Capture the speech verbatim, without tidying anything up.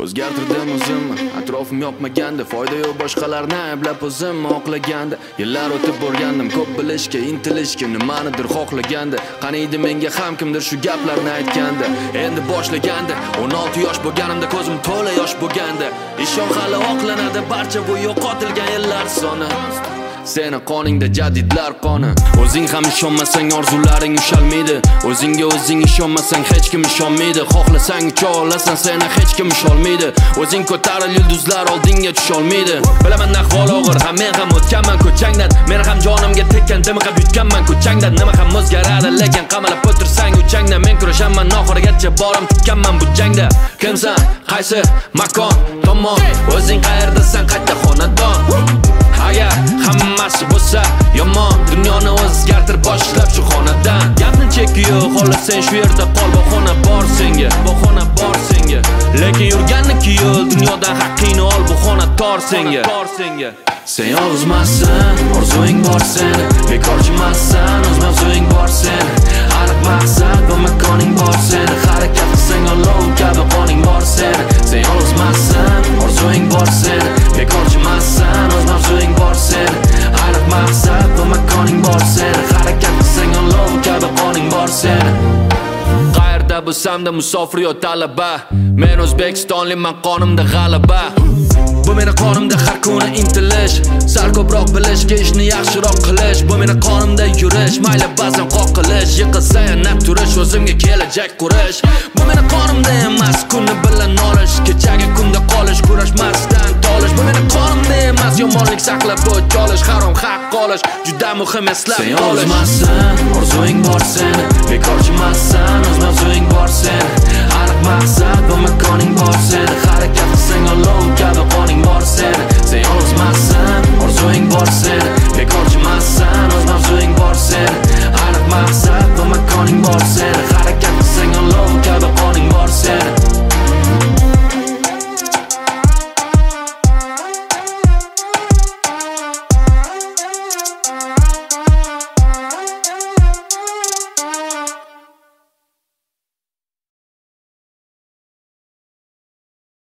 O'zgartirdim o'zimni, atrofim yoqmaganda, foyda yo'q boshqalarni ayblab o'zimni oqlaganda. Yillar o'tib borgandim, ko'p bilishga, intilishga, nimanidir xohlaganda. Qaniydi menga ham kimdir shu gaplarni aytganda. Endi boshlaganda, o'n olti yosh bo'lganimda ko'zim to'la yosh bo'lganda. Ishon hali oqlanadi barcha bu yo'qotilgan yillar soni. Seni qoningda jadidlar qoni. O'zing ham ishonmasang orzularing ushalmaydi. O'zingga o'zing ishonmasang hech kim ishonmaydi. Xohlasang ucha olasan, seni hech kim usholmaydi. O'zing ko'taril yulduzlar oldinga tusholmaydi. Bilaman ahvol og'ir, ham men ham o'tganman ko'changdan. Meni ham jonimga tekkan, dimiqab yutganman ko'changdan. Nima ham o'zgaradi, lekin qamalib o'tirsang uchangdan. Men kurashaman oxirigacha, borim tikkanman bu jangda. Kimsan, qaysi makon, tomon, o'zing qayerdasan, qayta xonadon. Agar hammasi bo'lsa yomon, dunyoni o'zgartir boshlab shu xonadan. Gapni cheki yo'q, xohlasang shu yerda qol, bahona bor senga, bahona bor senga. Lekin yurganniki yo'l, dunyodan haqqingni ol, bu xona tor senga. Sen yolg'izmassan, orzuing bor seni, bekorchimassan, o'z mavzuing bor seni. Aniq maqsad va makoning bor seni, harakat qilsang olov kabi qoning bor seni. Sen yolg'izmassan, orzuing bor seni, bekorchimassan, o'z mavzuing bor seni. Aniq maqsad va makoning bor seni, harakat qilsang olov kabi qoning bor seni. Qayerda bo'lsam-da musofir yo talaba, men O'zbekistonliman, qonimda g'alaba. Bu meni qonimda har kuni intilish, sal ko'proq bilishga, ishni yaxshiroq qilish. Bu meni qonimda yurish, mayli ba'zan qoqilish, yiqilsa yana turish, o'zimga kelajak qurish. Bu meni qonimda emas, kuni bilan olish, kechagi kunda qolish, kurashmasdan tolish. Bu meni qonimda emas, yomonlik saqlab o'ch olish, harom haq olish, juda muhim eslab qolish. Sen yolg'izmassan, orzuing bor seni, bekorchimassan, o'z mavzuing bor seni. Aniq maqsad va makoning bor seni, harakat qilsang olov kabi qoning bor seni. Sen yolg'izmassan, orzuing bor seni, bekorchimassan, o'z mavzuing bor seni. Aniq maqsad va makoning bor seni.